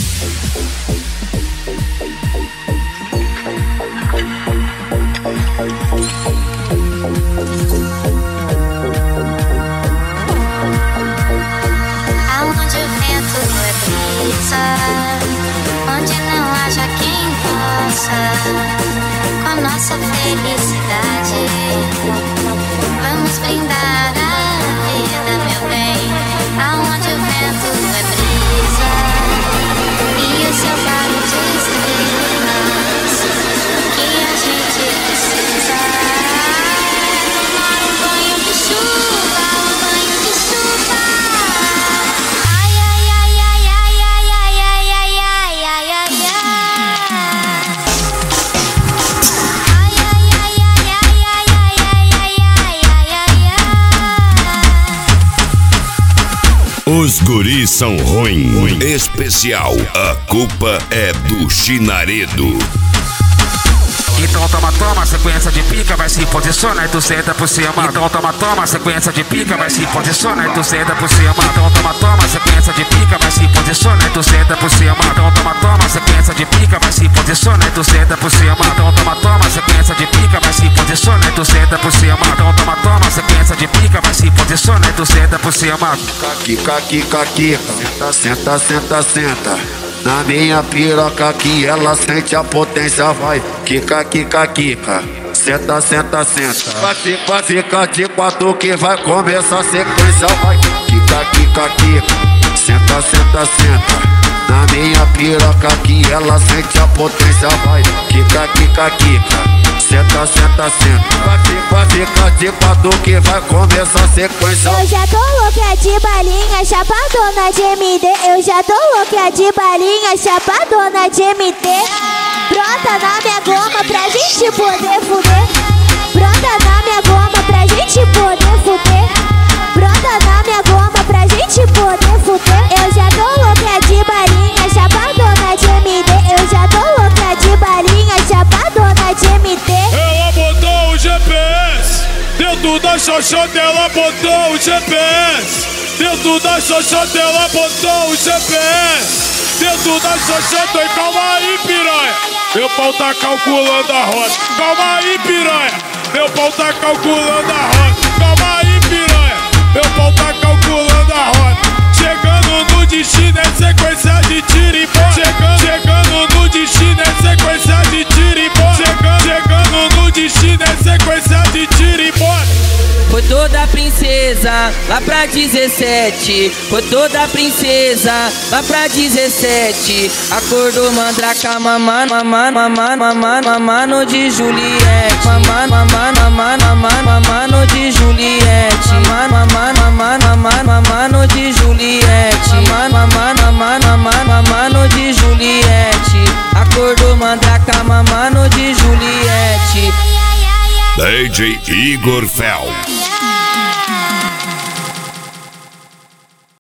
Aonde o vento é brisa, onde não haja quem possa, com a nossa felicidade, vamos brindar a vida, meu bem. Aonde o vento é brisa e o seu faro de estrelas, que a gente precisa tomar um banho de chuva, um banho de chuva. Ai, ai, ai, ai, ai, ai, ai, ai, ai, ai, ai, ai, ai. Ai, ai, ai, ai, ai, ai, ai, ai, ai, ai, ai. Os guris são ruins. Especial, a culpa é do Chinaredo. Então toma, sequência de pica, vai se posiciona e tu senta por cima. Então toma, sequência de pica, vai se posiciona e tu senta por cima. Então toma, sequência de pica, vai se posiciona e tu senta por cima. Então toma, sequência de pica, vai se posiciona e tu senta por cima. Então toma, sequência de pica, vai se posiciona e tu senta por cima. Então toma, sequência de pica, vai se posiciona e tu senta por cima. Quica, quica, quica, senta, senta, senta. Na minha piroca que ela sente a potência, vai. Quica, quica, quica, senta, senta, senta. Vai ficar de quatro que vai começar a sequência, vai. Quica, quica, quica, senta, senta, senta. Na minha piroca que ela sente a potência, vai. Quica, quica, quica, senta, senta, senta. Vai ficar de quatro que vai começar a sequência. Eu já tô louca de balinha, chapadona de MD. Eu já tô louca de balinha, chapadona de MD. Brota na minha goma pra gente poder fuder. Brota na minha goma pra gente poder fuder. Brota na minha goma pra gente poder fuder. Eu já tô louca de balinha, chapadona de MD. Eu já tô louca de balinha, chapadona de MD. Ela botou o GPS dentro da xoxota, ela botou o GPS dentro da xoxota, ela botou o GPS dentro da xoxota. E calma aí, piranha, meu pau tá calculando a rota. Calma aí, piranha, meu pau tá calculando a rota. Calma aí, piranha, meu pau tá calculando a rota. Chegando no destino é sequência de tiro e bola. Chegando no destino é sequência de tiro e bola. Chegando no destino é sequência de tiro e bola. Foi toda princesa lá pra 17. Foi toda princesa lá pra 17. Acordou mandraca, mamano de Juliette. Mamano de Juliette. Mamano de Juliette. Mamano de Juliette. Acordou mandraca, mamano de Juliette. DJ Igor Fel.